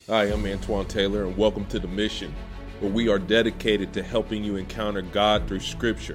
Hi, I'm Antoine Taylor, and welcome to The Mission, where we are dedicated to helping you encounter God through Scripture.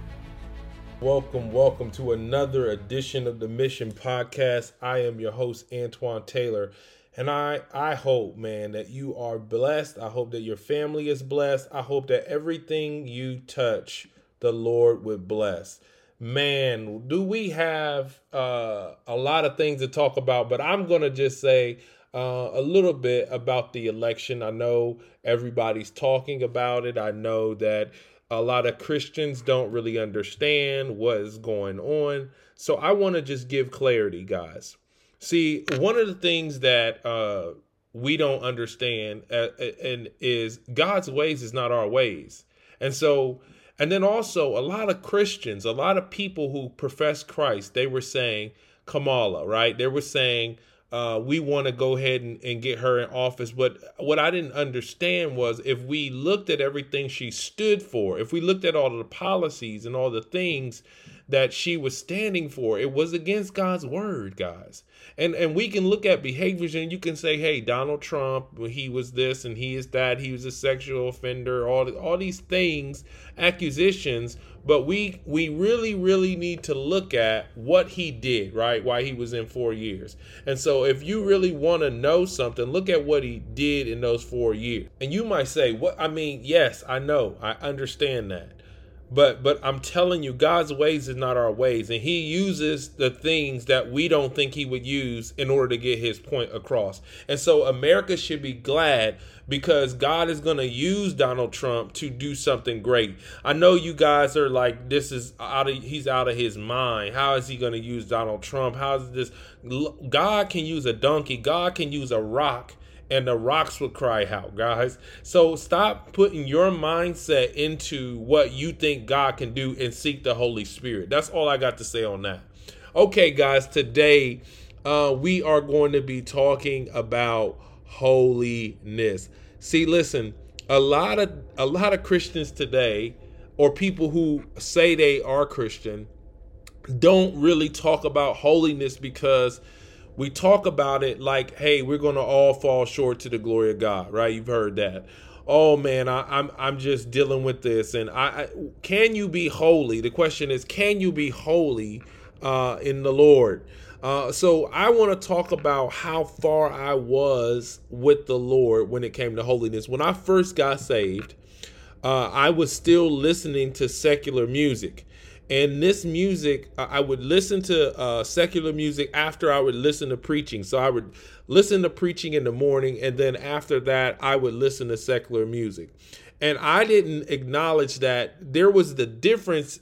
Welcome to another edition of The Mission Podcast. I am your host, Antoine Taylor, and I hope, man, that you are blessed. I hope that your family is blessed. I hope that everything you touch, the Lord would bless. Man, do we have a lot of things to talk about, but I'm going to just say a little bit about the election. I know everybody's talking about it. I know that a lot of Christians don't really understand what is going on. So I want to just give clarity, guys. See, one of the things that we don't understand and is God's ways is not our ways. And then also a lot of Christians, a lot of people who profess Christ, they were saying Kamala, right? They were saying, we want to go ahead and get her in office. But what I didn't understand was if we looked at everything she stood for, if we looked at all of the policies and all the things that she was standing for, it was against God's word, guys. And we can look at behaviors and you can say, hey, Donald Trump, he was this and he is that, he was a sexual offender, all these things, accusations. But we really need to look at what he did, right? Why he was in 4 years. And so if you really want to know something, look at what he did in those 4 years. And you might say, what? I mean, yes, I know. I understand that. But I'm telling you, God's ways is not our ways. And he uses the things that we don't think he would use in order to get his point across. And so America should be glad because God is going to use Donald Trump to do something great. I know you guys are like, he's out of his mind. How is he going to use Donald Trump? How is this? God can use a donkey. God can use a rock. And the rocks would cry out, guys. So stop putting your mindset into what you think God can do and seek the Holy Spirit. That's all I got to say on that. Okay, guys, today we are going to be talking about holiness. See, listen, a lot of Christians today, or people who say they are Christian, don't really talk about holiness because we talk about it like, hey, we're going to all fall short to the glory of God, right? You've heard that. Oh man, I'm just dealing with this, and can you be holy? The question is, can you be holy in the Lord? So I want to talk about how far I was with the Lord when it came to holiness. When I first got saved, I was still listening to secular music. And this music, I would listen to secular music after I would listen to preaching. So I would listen to preaching in the morning, and then after that, I would listen to secular music. And I didn't acknowledge that there was the difference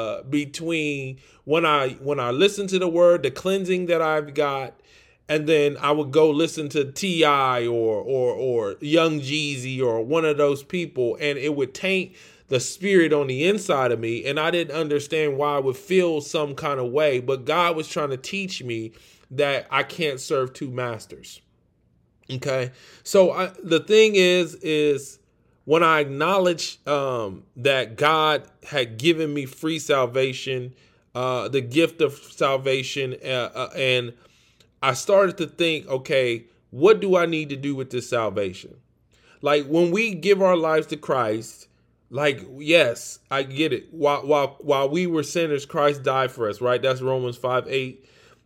between when I listened to the word, the cleansing that I've got, and then I would go listen to T.I. or Young Jeezy or one of those people, and it would taint the spirit on the inside of me. And I didn't understand why I would feel some kind of way. But God was trying to teach me that I can't serve two masters. Okay. So the thing is when I acknowledged that God had given me free salvation, the gift of salvation, and I started to think, okay, what do I need to do with this salvation? Like when we give our lives to Christ, like, yes, I get it. While we were sinners, Christ died for us, right? That's Romans 5:8.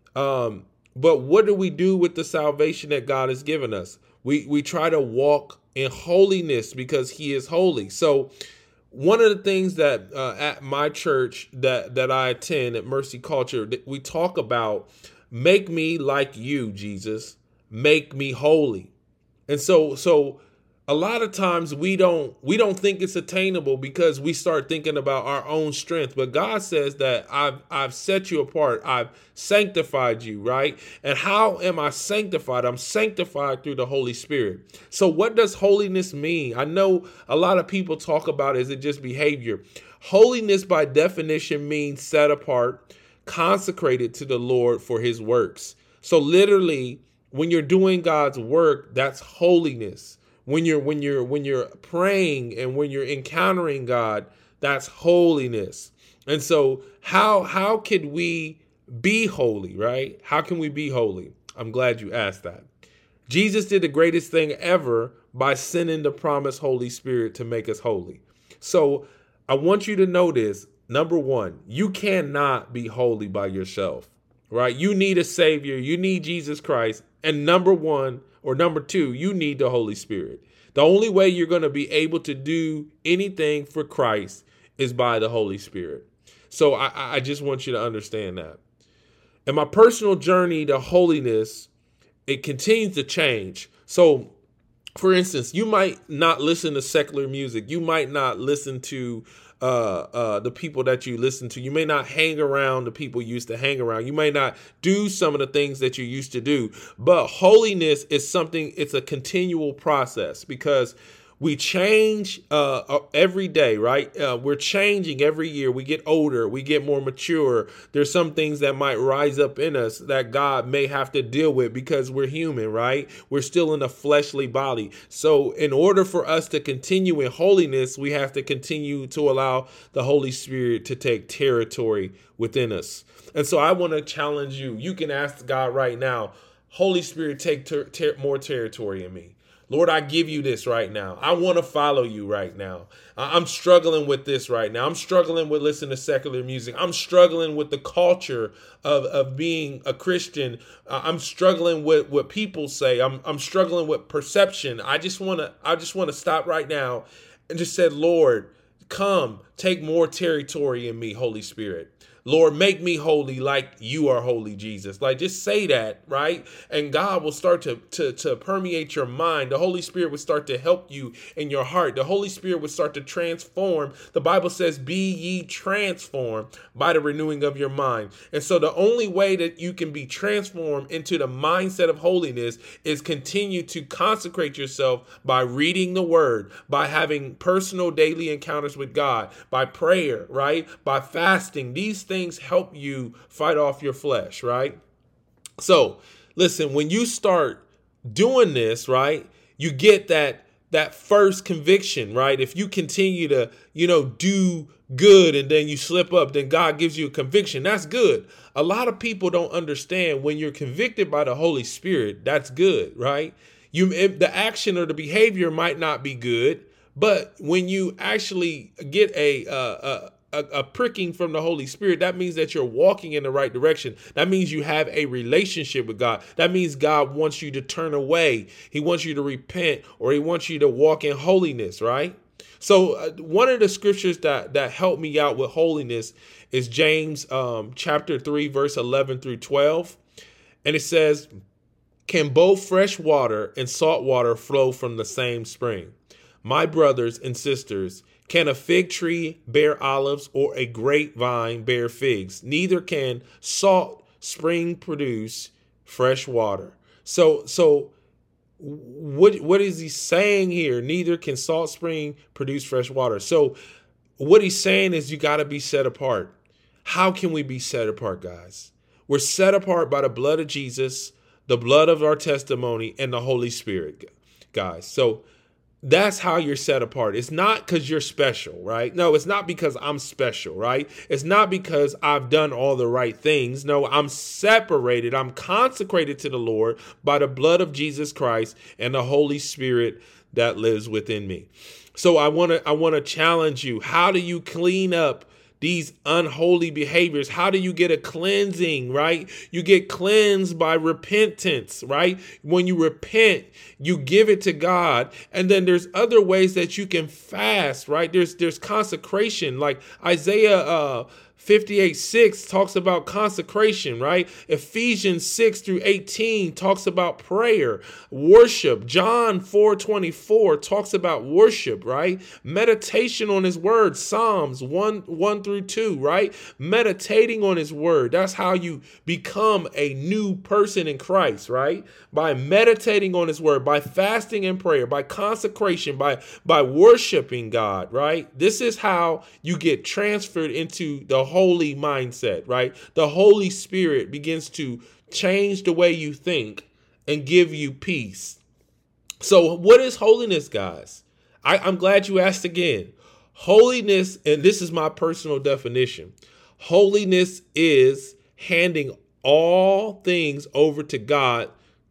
But what do we do with the salvation that God has given us? We try to walk in holiness because he is holy. So one of the things that at my church that I attend at Mercy Culture, we talk about, make me like you, Jesus. Make me holy. And so a lot of times we don't think it's attainable because we start thinking about our own strength. But God says that I've set you apart. I've sanctified you, right? And how am I sanctified? I'm sanctified through the Holy Spirit. So what does holiness mean? I know a lot of people talk about, is it just behavior? Holiness by definition means set apart, consecrated to the Lord for his works. So literally, when you're doing God's work, that's holiness. When you're praying and when you're encountering God, that's holiness. And so how could we be holy, right? How can we be holy? I'm glad you asked that. Jesus did the greatest thing ever by sending the promised Holy Spirit to make us holy. So I want you to know this. Number one, you cannot be holy by yourself, right? You need a savior. You need Jesus Christ. And number two, you need the Holy Spirit. The only way you're going to be able to do anything for Christ is by the Holy Spirit. So I just want you to understand that. And my personal journey to holiness, it continues to change. So, for instance, you might not listen to secular music. You might not listen to the people that you listen to. You may not hang around the people you used to hang around. You may not do some of the things that you used to do. But holiness is something, it's a continual process because we change every day, right? We're changing every year. We get older. We get more mature. There's some things that might rise up in us that God may have to deal with because we're human, right? We're still in a fleshly body. So in order for us to continue in holiness, we have to continue to allow the Holy Spirit to take territory within us. And so I want to challenge you. You can ask God right now, Holy Spirit, take more territory in me. Lord, I give you this right now. I want to follow you right now. I'm struggling with this right now. I'm struggling with listening to secular music. I'm struggling with the culture of being a Christian. I'm struggling with what people say. I'm struggling with perception. I just want to stop right now and just say, Lord, come, take more territory in me, Holy Spirit. Lord, make me holy like you are holy, Jesus. Like, just say that, right? And God will start to permeate your mind. The Holy Spirit will start to help you in your heart. The Holy Spirit will start to transform. The Bible says, be ye transformed by the renewing of your mind. And so the only way that you can be transformed into the mindset of holiness is continue to consecrate yourself by reading the word, by having personal daily encounters with God, by prayer, right? By fasting. These things help you fight off your flesh, right? So listen, when you start doing this, right, you get that first conviction, right? If you continue to, do good and then you slip up, then God gives you a conviction. That's good. A lot of people don't understand when you're convicted by the Holy Spirit, that's good, right? The action or the behavior might not be good, but when you actually get a pricking from the Holy Spirit, that means that you're walking in the right direction. That means you have a relationship with God. That means God wants you to turn away. He wants you to repent, or he wants you to walk in holiness, right? So one of the scriptures that helped me out with holiness is James chapter 3, verse 11 through 12. And it says, can both fresh water and salt water flow from the same spring? My brothers and sisters, can a fig tree bear olives or a grapevine bear figs? Neither can salt spring produce fresh water. So what is he saying here? Neither can salt spring produce fresh water. So what he's saying is you got to be set apart. How can we be set apart, guys? We're set apart by the blood of Jesus, the blood of our testimony, and the Holy Spirit, guys. So that's how you're set apart. It's not because you're special, right? No, it's not because I'm special, right? It's not because I've done all the right things. No, I'm separated. I'm consecrated to the Lord by the blood of Jesus Christ and the Holy Spirit that lives within me. So I want to challenge you. How do you clean up these unholy behaviors? How do you get a cleansing, right? You get cleansed by repentance, right? When you repent, you give it to God. And then there's other ways that you can fast, right? There's consecration, like Isaiah 58:6 talks about consecration, right? Ephesians 6-18 talks about prayer, worship. John 4:24 talks about worship, right? Meditation on his word, Psalms 1-2, right? Meditating on his word. That's how you become a new person in Christ, right? By meditating on his word, by fasting and prayer, by consecration, by worshiping God, right? This is how you get transferred into the holy mindset, right? The Holy Spirit begins to change the way you think and give you peace. So what is holiness, guys? I'm glad you asked again. Holiness, and this is my personal definition. Holiness is handing all things over to God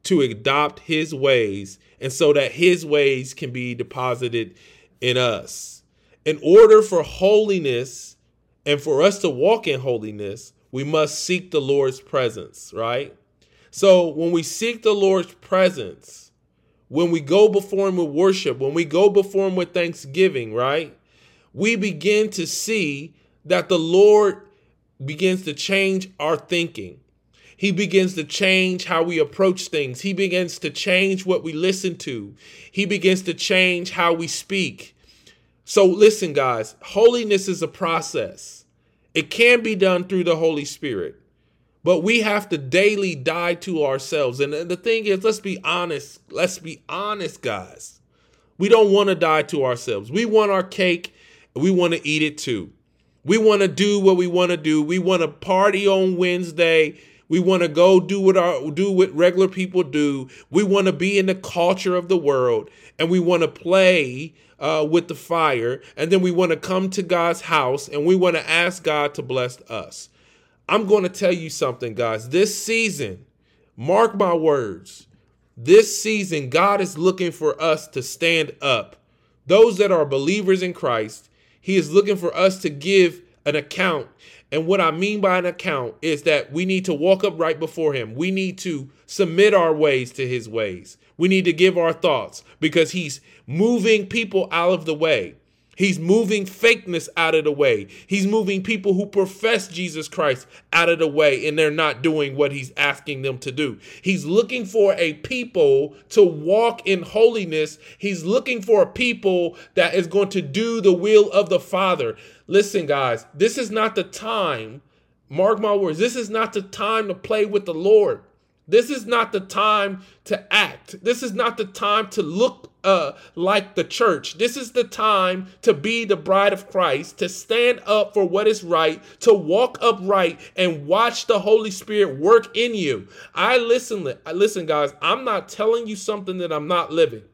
to adopt his ways, and so that his ways can be deposited in us. In order for holiness and for us to walk in holiness, we must seek the Lord's presence, right? So when we seek the Lord's presence, when we go before him with worship, when we go before him with thanksgiving, right, we begin to see that the Lord begins to change our thinking. He begins to change how we approach things. He begins to change what we listen to. He begins to change how we speak. So listen, guys, holiness is a process. It can be done through the Holy Spirit, but we have to daily die to ourselves. And the thing is, let's be honest. Let's be honest, guys. We don't want to die to ourselves. We want our cake and we want to eat it too. We want to do what we want to do. We want to party on Wednesday. We want to go do what regular people do. We want to be in the culture of the world, and we want to play with the fire. And then we want to come to God's house and we want to ask God to bless us. I'm going to tell you something, guys. This season, mark my words, this season, God is looking for us to stand up. Those that are believers in Christ, he is looking for us to give an account. And what I mean by an account is that we need to walk upright before him. We need to submit our ways to his ways. We need to give our thoughts, because he's moving people out of the way. He's moving fakeness out of the way. He's moving people who profess Jesus Christ out of the way, and they're not doing what he's asking them to do. He's looking for a people to walk in holiness. He's looking for a people that is going to do the will of the Father. Listen, guys, this is not the time. Mark my words. This is not the time to play with the Lord. This is not the time to act. This is not the time to look like the church. This is the time to be the bride of Christ, to stand up for what is right, to walk upright and watch the Holy Spirit work in you. Listen, guys, I'm not telling you something that I'm not living.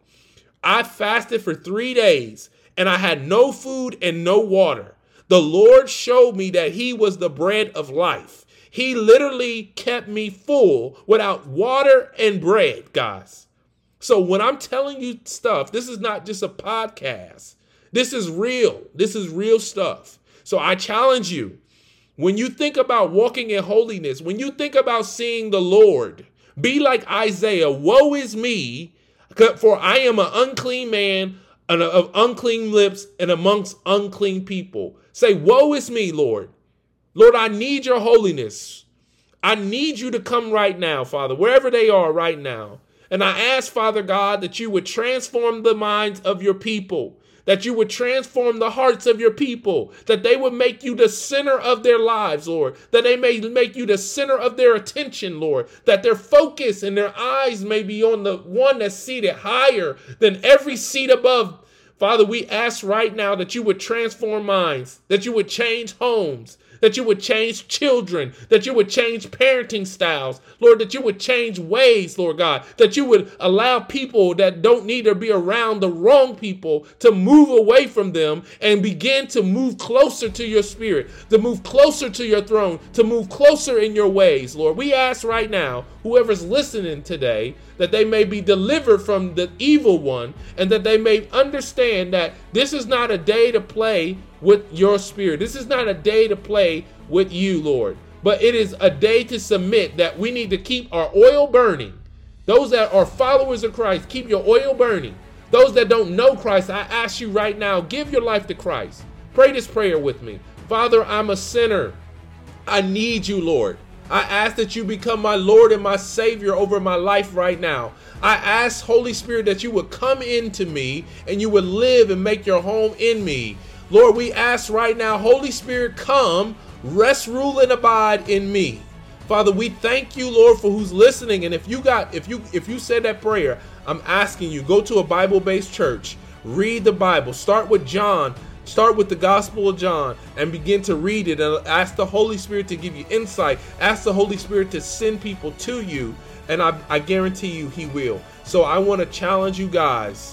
I fasted for 3 days and I had no food and no water. The Lord showed me that he was the bread of life. He literally kept me full without water and bread, guys. So when I'm telling you stuff, this is not just a podcast. This is real. This is real stuff. So I challenge you, when you think about walking in holiness, when you think about seeing the Lord, be like Isaiah. Woe is me, for I am an unclean man and of unclean lips and amongst unclean people. Say, woe is me, Lord. Lord, I need your holiness. I need you to come right now, Father, wherever they are right now. And I ask, Father God, that you would transform the minds of your people, that you would transform the hearts of your people, that they would make you the center of their lives, Lord, that they may make you the center of their attention, Lord, that their focus and their eyes may be on the one that's seated higher than every seat above. Father, we ask right now that you would transform minds, that you would change homes, that you would change children, that you would change parenting styles, Lord, that you would change ways, Lord God, that you would allow people that don't need to be around the wrong people to move away from them and begin to move closer to your spirit, to move closer to your throne, to move closer in your ways, Lord. We ask right now, whoever's listening today, that they may be delivered from the evil one, and that they may understand that this is not a day to play with your spirit. This is not a day to play with you, Lord, but it is a day to submit, that we need to keep our oil burning. Those that are followers of Christ, keep your oil burning. Those that don't know Christ, I ask you right now, give your life to Christ. Pray this prayer with me. Father, I'm a sinner. I need you, Lord. I ask that you become my Lord and my Savior over my life right now. I ask, Holy Spirit, that you would come into me and you would live and make your home in me. Lord, we ask right now, Holy Spirit, come, rest, rule, and abide in me. Father, we thank you, Lord, for who's listening. And if you said that prayer, I'm asking you, go to a Bible-based church, read the Bible, start with John. Start with the Gospel of John and begin to read it, and ask the Holy Spirit to give you insight. Ask the Holy Spirit to send people to you, and I guarantee you he will. So I want to challenge you guys.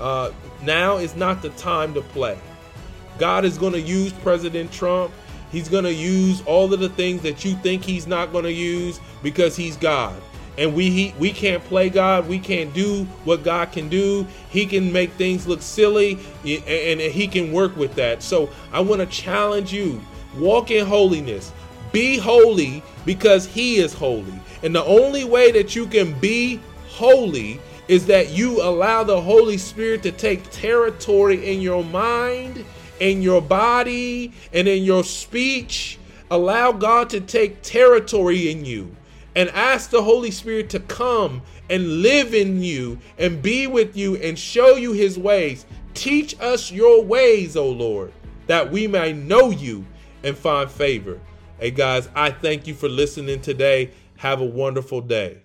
Now is not the time to play. God is going to use President Trump. He's going to use all of the things that you think he's not going to use, because he's God. and we can't play God. We can't do what God can do. He can make things look silly, and he can work with that. So I want to challenge you, walk in holiness. Be holy because he is holy. And the only way that you can be holy is that you allow the Holy Spirit to take territory in your mind, in your body, and in your speech. Allow God to take territory in you and ask the Holy Spirit to come and live in you and be with you and show you his ways. Teach us your ways, O Lord, that we may know you and find favor. Hey guys, I thank you for listening today. Have a wonderful day.